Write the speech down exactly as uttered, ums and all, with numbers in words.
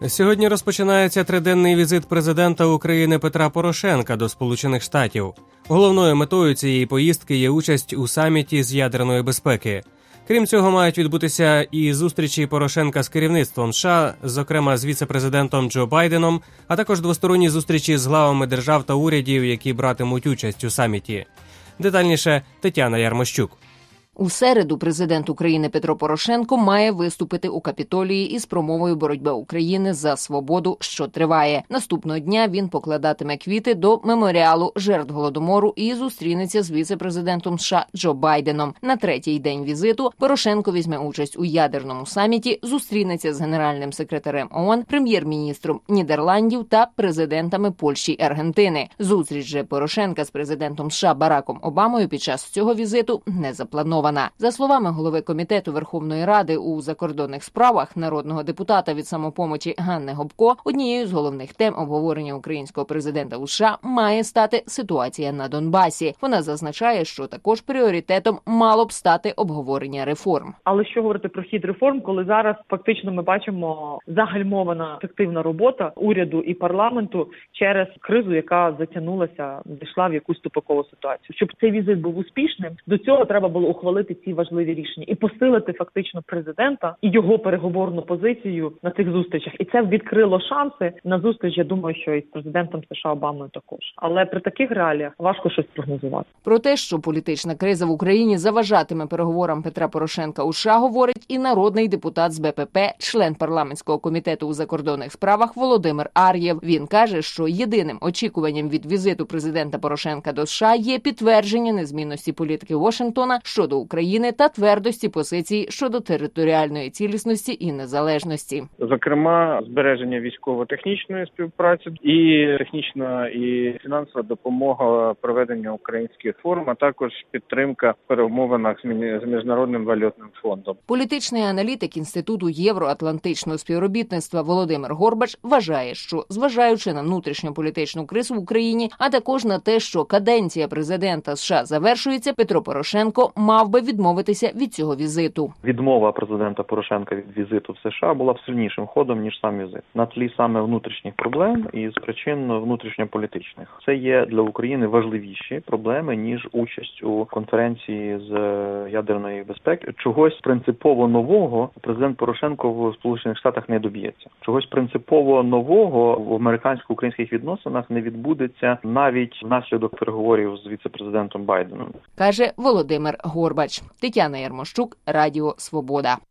Сьогодні розпочинається триденний візит президента України Петра Порошенка до Сполучених Штатів. Головною метою цієї поїздки є участь у саміті з ядерної безпеки. Крім цього, мають відбутися і зустрічі Порошенка з керівництвом США, зокрема з віце-президентом Джо Байденом, а також двосторонні зустрічі з главами держав та урядів, які братимуть участь у саміті. Детальніше Тетяна Ярмощук. У середу президент України Петро Порошенко має виступити у Капітолії із промовою боротьби України за свободу, що триває. Наступного дня він покладатиме квіти до меморіалу жертв Голодомору і зустрінеться з віце-президентом США Джо Байденом. На третій день візиту Порошенко візьме участь у ядерному саміті, зустрінеться з генеральним секретарем ООН, прем'єр-міністром Нідерландів та президентами Польщі і Аргентини. Зустріч же Порошенка з президентом США Бараком Обамою під час цього візиту не запланована. За словами голови Комітету Верховної Ради у закордонних справах, народного депутата від «Самопомочі» Ганни Гопко, однією з головних тем обговорення українського президента у США має стати ситуація на Донбасі. Вона зазначає, що також пріоритетом мало б стати обговорення реформ. Але що говорити про хід реформ, коли зараз фактично ми бачимо загальмована ефективна робота уряду і парламенту через кризу, яка затягнулася, дійшла в якусь тупикову ситуацію. Щоб цей візит був успішним, до цього треба було ухвалити ці важливі рішення і посилити фактично президента і його переговорну позицію на цих зустрічах. І це відкрило шанси на зустріч, я думаю, що і з президентом США Обамою також. Але при таких реаліях важко щось прогнозувати. Про те, що політична криза в Україні заважатиме переговорам Петра Порошенка у США, говорить і народний депутат з Бе Пе Пе, член парламентського комітету у закордонних справах Володимир Ар'єв. Він каже, що єдиним очікуванням від візиту президента Порошенка до США є підтвердження незмінності політики Вашингтона щодо України та твердості позицій щодо територіальної цілісності і незалежності. Зокрема, збереження військово-технічної співпраці і технічна і фінансова допомога проведенню українських форм, а також підтримка в перемовинах з Міжнародним валютним фондом. Політичний аналітик Інституту євроатлантичного співробітництва Володимир Горбач вважає, що, зважаючи на внутрішньополітичну кризу в Україні, а також на те, що каденція президента США завершується, Петро Порошенко мав би відмовитися від цього візиту. Відмова президента Порошенка від візиту в США була б сильнішим ходом, ніж сам візит. На тлі саме внутрішніх проблем і з причин внутрішньополітичних. Це є для України важливіші проблеми, ніж участь у конференції з ядерної безпеки. Чогось принципово нового президент Порошенко в Сполучених Штатах не доб'ється. Чогось принципово нового в американсько-українських відносинах не відбудеться навіть внаслідок переговорів з віце-президентом Байденом. Каже Володимир Горбач. Тетяна Ярмощук, Радіо Свобода.